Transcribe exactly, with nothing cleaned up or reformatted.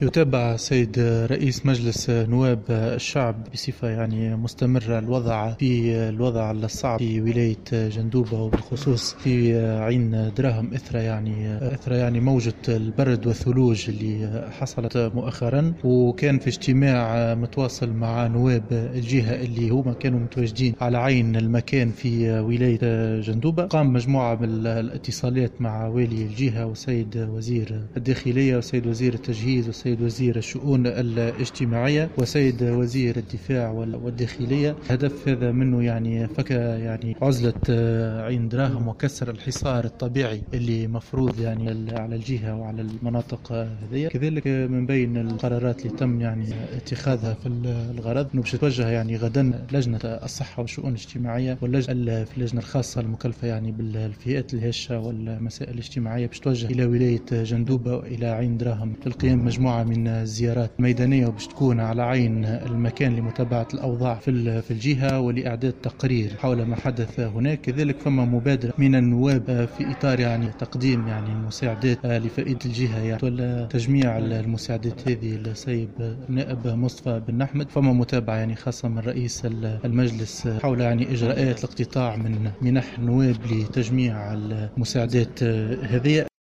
يتابع سيد رئيس مجلس نواب الشعب بصفة يعني مستمرة الوضع في الوضع الصعب في ولاية جندوبة، وبالخصوص في عين دراهم إثر يعني إثر يعني موجة البرد والثلوج اللي حصلت مؤخرا. وكان في اجتماع متواصل مع نواب الجهة اللي هما كانوا متواجدين على عين المكان في ولاية جندوبة. قام مجموعة من الاتصالات مع والي الجهة وسيد وزير الداخلية وسيد وزير التجهيز وسيد وزير الشؤون الاجتماعية وسيد وزير الدفاع والداخلية. هدف هذا منه يعني فك يعني عزلة عين دراهم وكسر الحصار الطبيعي اللي مفروض يعني على الجهة وعلى المناطق هذه. كذلك من بين القرارات اللي تم يعني اتخاذها في الغرض انه باش تتوجه يعني غدا لجنة الصحة والشؤون الاجتماعية واللجنة في اللجنة الخاصة المكلفة يعني بالفئات الهشة والمسائل الاجتماعية باش توجه إلى ولاية جندوبة وإلى عين دراهم للقيام مجموعة من الزيارات ميدانية، وباش تكون على عين المكان لمتابعة الأوضاع في في الجهة ولإعداد تقرير حول ما حدث هناك. كذلك فما مبادرة من النواب في إطار يعني تقديم يعني مساعدات لفائدة الجهة يعني ولا تجميع المساعدات هذه لسيد نائب مصطفى بن أحمد. فما متابعة يعني خاصة من رئيس المجلس حول يعني إجراءات الاقتطاع من منح النواب لتجميع المساعدات هذه.